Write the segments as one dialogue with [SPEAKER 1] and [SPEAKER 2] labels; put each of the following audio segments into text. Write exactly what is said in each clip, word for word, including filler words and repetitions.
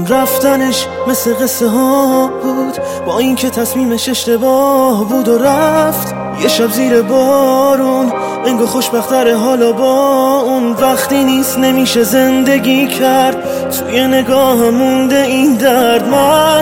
[SPEAKER 1] اون رفتنش مثل قصه ها بود، با اینکه تصمیمش اشتباه بود و رفت. یه شب زیر بارون انگار خوشبختره حالا با اون. وقتی نیست نمیشه زندگی کرد، توی نگاهم مونده این درد. من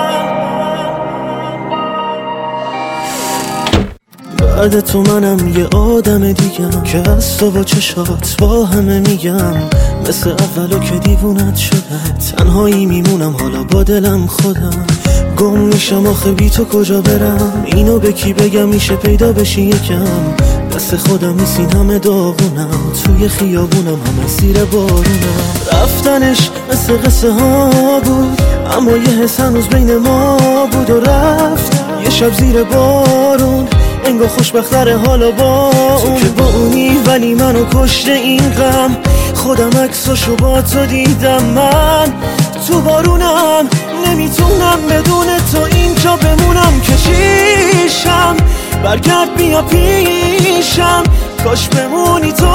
[SPEAKER 1] بعد تو منم یه آدم دیگم که از تو با چشات با همه میگم. مثل اولو که دیوونت شدم، تنهایی میمونم حالا با دلم خودم. گم میشم آخه بی تو کجا برم، اینو به کی بگم میشه پیدا بشی یکم. دست خودم نیست این همه داغونم، توی خیابونم همه زیر بارونم. رفتنش مثل قصه ها بود، اما یه حس هنوز بین ما بود و رفت. یه شب زیر بارون انگار خوشبختره حالا با اون. تو که با اونی ولی منو کشته این غم، خودم عکساشو با تو دیدم. من تو بارونم نمیتونم بدون تو اینجا بمونم. کشیشم برگرد بیا پیشم، کاش بمونی تو.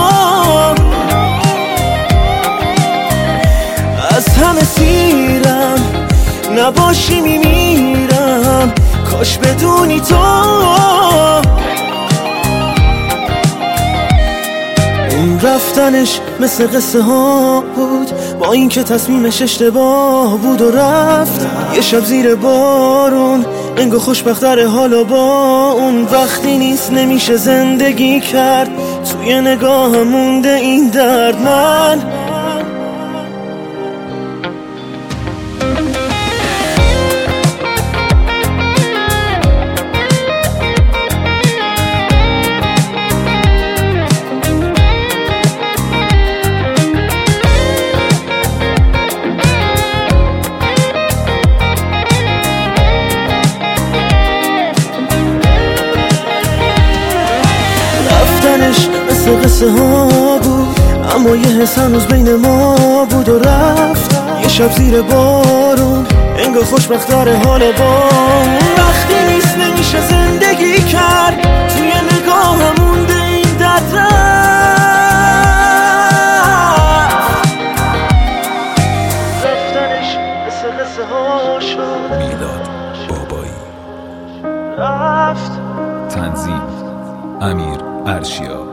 [SPEAKER 1] از همه سیرم نباشی میمیرم، کاش بدونی تو. اون رفتنش مثل قصه ها بود، با اینکه تصمیمش اشتباه بود و رفت. یه شب زیر بارون انگار خوشبختره حالا با اون. وقتی نیست نمیشه زندگی کرد، توی نگاهم مونده این درد. من مثل قصه ها بود، اما یه حس هنوز بین ما بود و رفت. یه شب زیر بارون انگار خوشبختره حالا با اون. وقتی نیست نمیشه زندگی کرد، توی نگاهم مونده این درد. رفتنش مثل قصه ها شد.
[SPEAKER 2] میلاد بابایی.
[SPEAKER 1] رفت.
[SPEAKER 2] تنظیم امیر ارشیا.